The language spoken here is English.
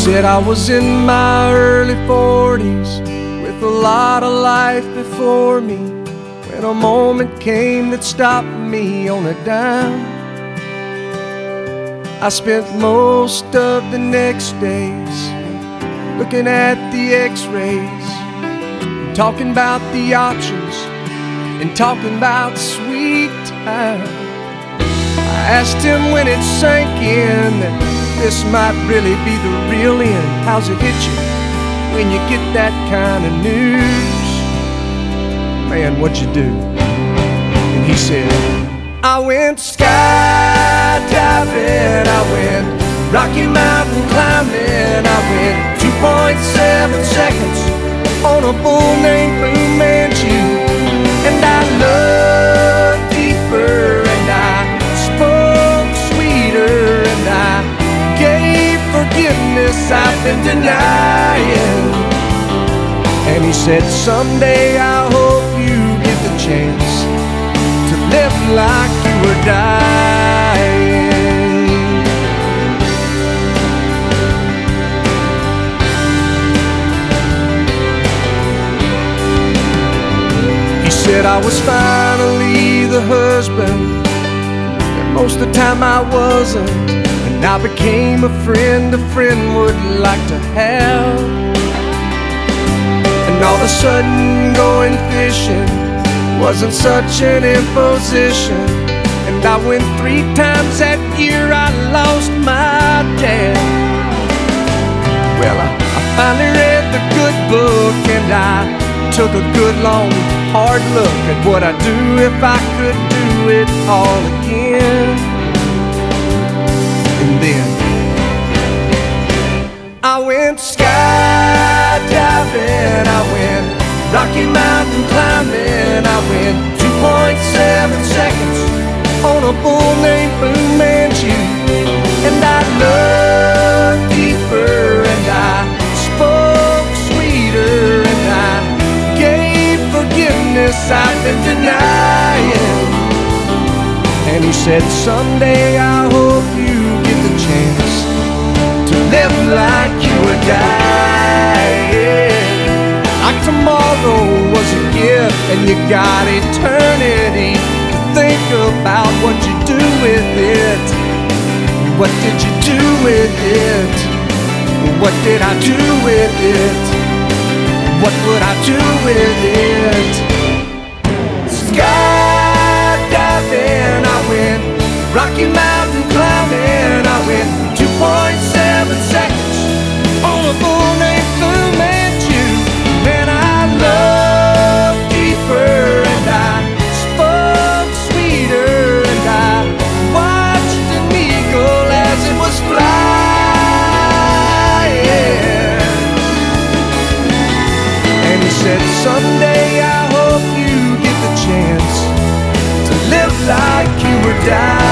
said I was in my early 40s with a lot of life before me, when a moment came that stopped me on a dime. I spent most of the next days looking at the x-rays, talking about the options and talking about sweet time. I asked him when it sank in that this might really be the real end. How's it hit you when you get that kind of news? Man, what'd you do? And he said, I went skydiving, I went Rocky Mountain climbing, I went 2.7 seconds on a bull named Fu Manchu. And I looked deeper and I spoke sweeter and I gave forgiveness I've been denying. And he said, someday I hope you get the chance to live like you were dying. He said I was finally the husband that most of the time I wasn't, and I became a friend would like to have. And all of a sudden going fishing wasn't such an imposition, and I went 3 times that year. I lost my dad. Well, I finally read the good book, and I took a good long hard look at what I'd do if I could do it all again. And then I went skydiving, I went Rocky Mountain climbing, I went 2.7 seconds on a bull named Fu Manchu. And I looked deeper and I spoke sweeter and I gave forgiveness I've been denying. And he said, someday I hope you get the chance to live like you were dying. Like tomorrow was a gift and you got eternity to think about what you do with it. What did you do with it? What did I do with it? What would I do with it? Skydiving, I went Rocky Mountain climbing, I went 2.7 seconds on a bull named Fu Manchu. And I looked deeper and I spoke sweeter and I watched an eagle as it was flying. And he said, someday I hope you get the chance to live like you were dying.